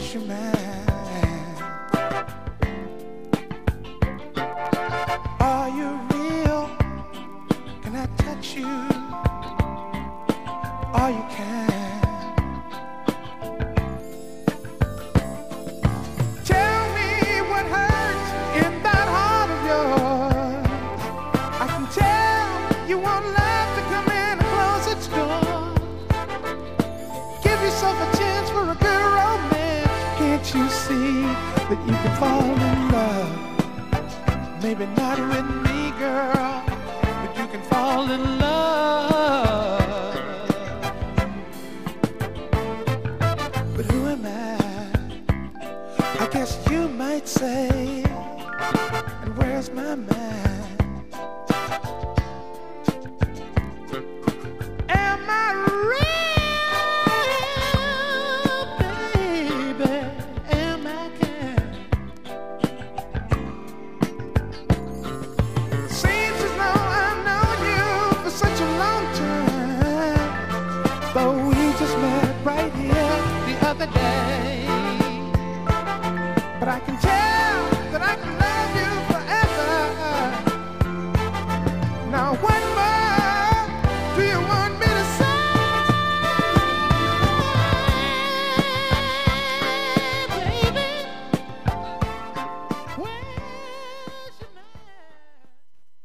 your mind. Are you real? Can I touch you? Are you kind? Tell me what hurts in that heart of yours. I can tell you want love to come in and close its door. Give yourself a chance for a good romance. Can't you see that you can fall in love? Maybe not with me, girl, but you can fall in love. But who am I? I guess you might say, and where's my mind? Am I real, baby? Am I kind? Seems as though I've known you for such a long time, but we just met right here the other day. But I can tell that I can love you forever. Now when